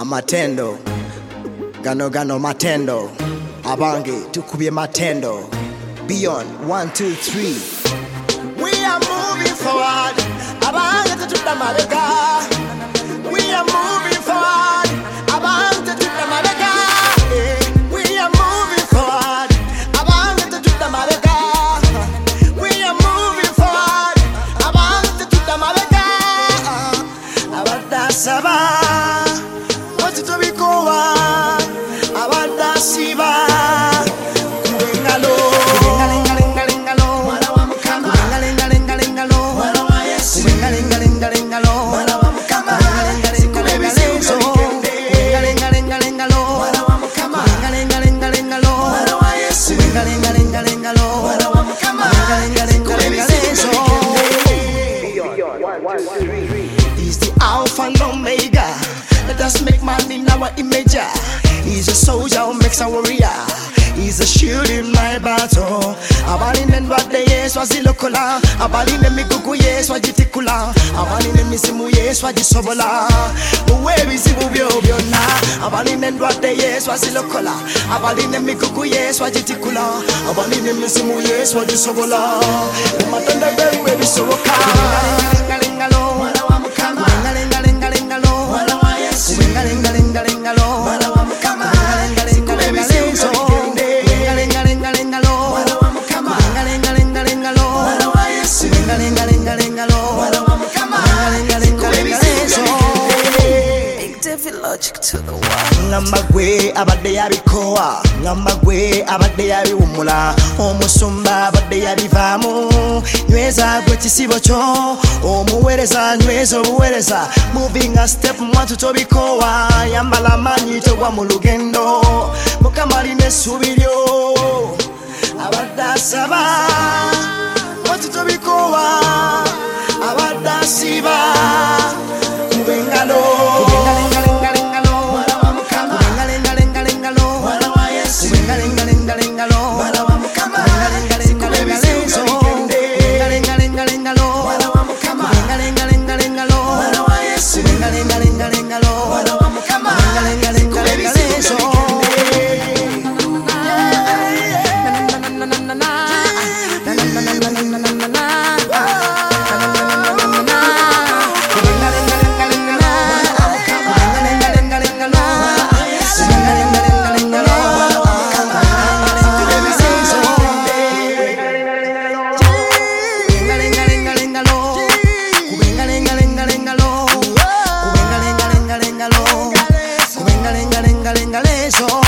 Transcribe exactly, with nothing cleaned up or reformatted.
amatendo gano gano matendo abange tukubye matendo beyond one two three. We are moving forward abange tutuda mabega. We are moving forward abange tutuda mabega. We are moving forward abange tutuda mabega. We are moving forward abange tutuda mabega. Abada saba watu tobikowa abada siba kubengalo kubengalo mwana wa mukama kubengalo kubengalo mwana wa mukama sikulebizo kubengalo mwana wa mukama kubengalo mwana wa Yesu kubengalo mwana wa mukama sikulebizo. He's the Alpha and Omega. Let us make man in our image. He's a soldier who makes a warrior. He's a shield in my battle. Abalinde ndwadde Yesu azilokola. Abalinde migugu Yesu agitikula. Abalinde misimu Yesu agisobola. Uwebizibu byo byonna. Abalinde ndwadde Yesu azilokola. Abalinde migugu Yesu agitikula. Abalinde misimu Yesu agisobola. Umatanda bewe bisoboka. Logic to the wall. Ngamba gwe abadde yabikowa, ngamba gwe abadde yabiwumula, omusumba abadde yabivaamu, nyweza gwe kisibo kyo, omuweereza nyweza obuweereza, moving a step mwatu tobikowa, yambala amaanyi togwa mu lugendo, Mukama alina essuubi lyo, abadde asaba mwatu tobikowa, abadde asiba kubengalo. So